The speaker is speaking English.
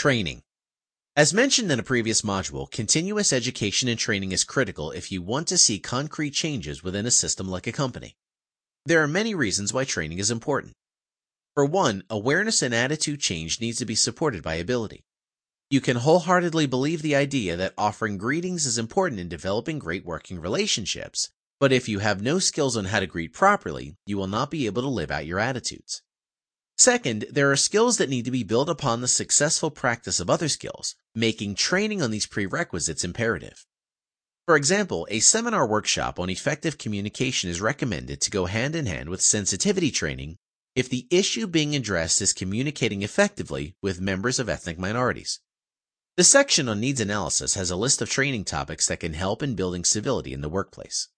Training. As mentioned in a previous module, continuous education and training is critical if you want to see concrete changes within a system like a company. There are many reasons why training is important. For one, awareness and attitude change needs to be supported by ability. You can wholeheartedly believe the idea that offering greetings is important in developing great working relationships, but if you have no skills on how to greet properly, you will not be able to live out your attitudes. Second, there are skills that need to be built upon the successful practice of other skills, making training on these prerequisites imperative. For example, a seminar workshop on effective communication is recommended to go hand in hand with sensitivity training if the issue being addressed is communicating effectively with members of ethnic minorities. The section on needs analysis has a list of training topics that can help in building civility in the workplace.